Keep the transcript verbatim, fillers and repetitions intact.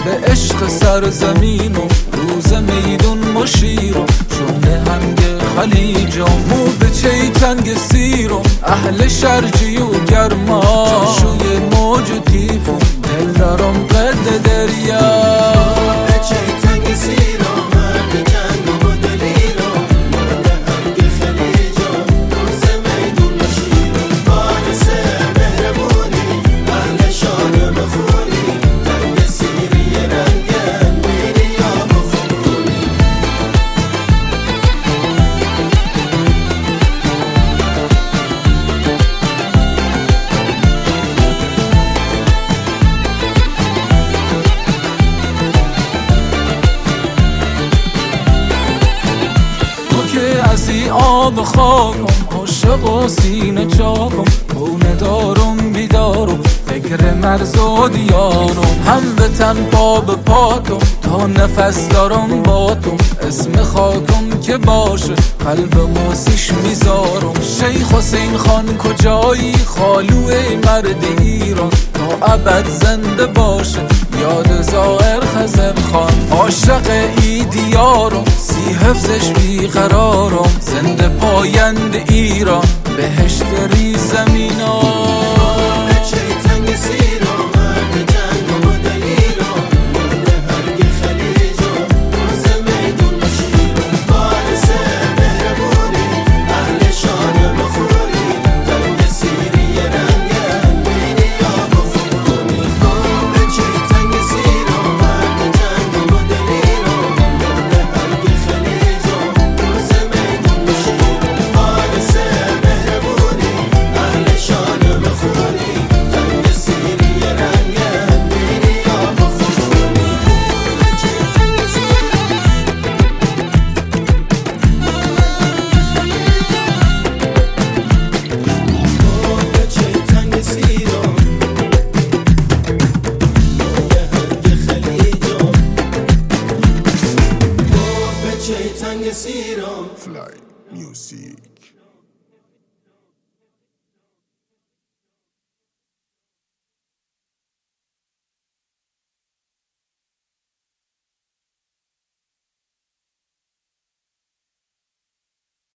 به عشق سرزمین و روز میدون مشیرم چونه هنگ خلیجم مو به چی تنگ سیرم اهل شرجی و گرما جاشوی موج و تیفم دل دارم قد دریا ازی آب خاکم عاشق و سینه چاکم کونه دارم بیدارم فکر مرز و دیارم هم به تن پا به پاتم تا نفس دارم باتم اسم خاکم که باشه قلب موسیش میذارم شیخ حسین خان کجایی خالوی مرد ایران تا ابد زنده باشه یاد زائر خزر خان عاشق ای دیارم سی حفظش بیقرارم زنده پایند ایران بهشت ری زمینا